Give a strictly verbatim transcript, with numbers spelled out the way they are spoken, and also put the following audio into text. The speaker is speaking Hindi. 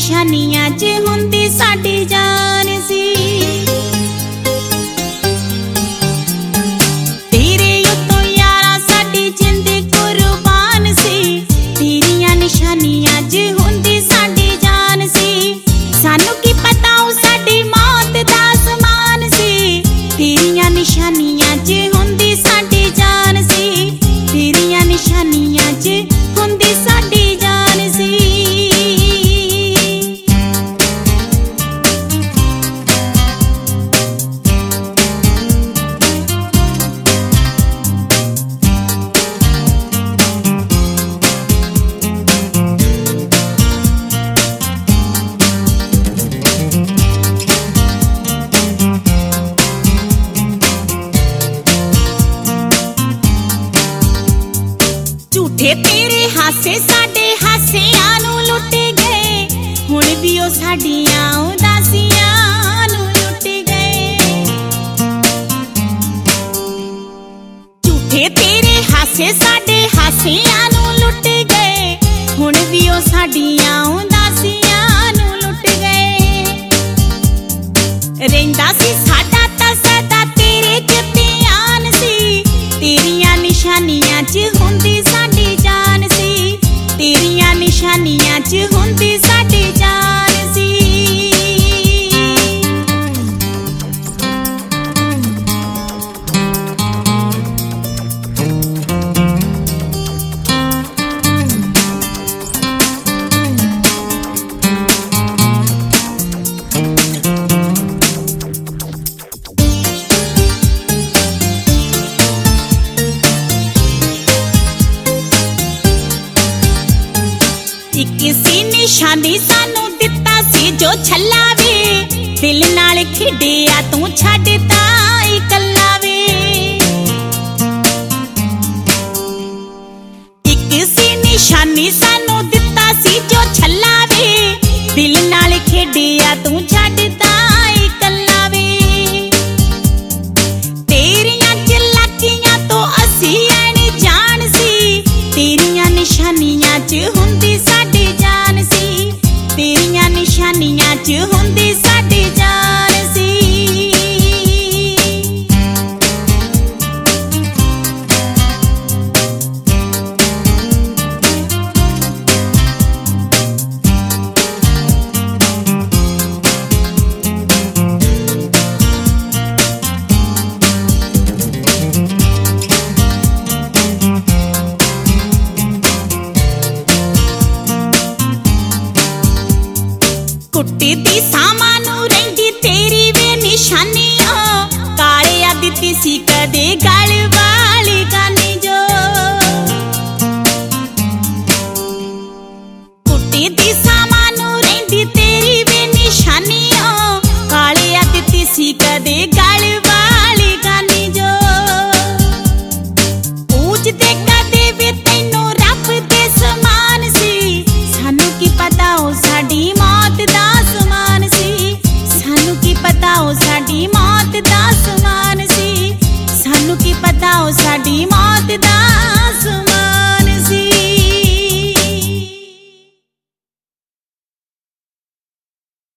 निशानियां च हुंदी साडी जान सी। तेरे उत्तों यारा साडी जिंद कुर्बान सी। तेरियां निशानियां च हुंदी साडी जान सी। सानू की पता ओ साडी मौत दा समान सी। तेरियां निशानियां च हुंदी साडी जान सी। तेरियां निशानियां च हुंदी साडी जान सी। झूठे तेरे हासे साडे हासियां नू लुट गए। हुण भी ओ साडियां उदासियां नू लुट गए। झूठे तेरे हासे साडे हासियां नू लुट गए। हुण भी ओ साडियां उदासियां नू लुट गए। रहिंदा सी साडा तां सदा तेरे च ध्यान सी। तेरियां निशानियां च हुंदी साडी जान सी। तेरियां निशानियां च हुंदी साडी जान सी। एक सी निशानी सानू दिता सी जो छल्ला वे। दिल नाल खिडिया तू छड्डता इकल्ला वे। एक सी निशानी सानू दिता सी जो छल्ला वे। दिल नाल खिडिया तू छड्डता इकल्ला वे। तेरियां चलाकियां तो असी ऐनी जान सी। तेरियां निशानियां च हुंदी साडी जान सी। तेरियां निशानियां च हुंदी साडी जान सी। कुट्टी दी सामानू रहिंदी तेरी वे निशानियां। कालिया दित्ती सी कदे गा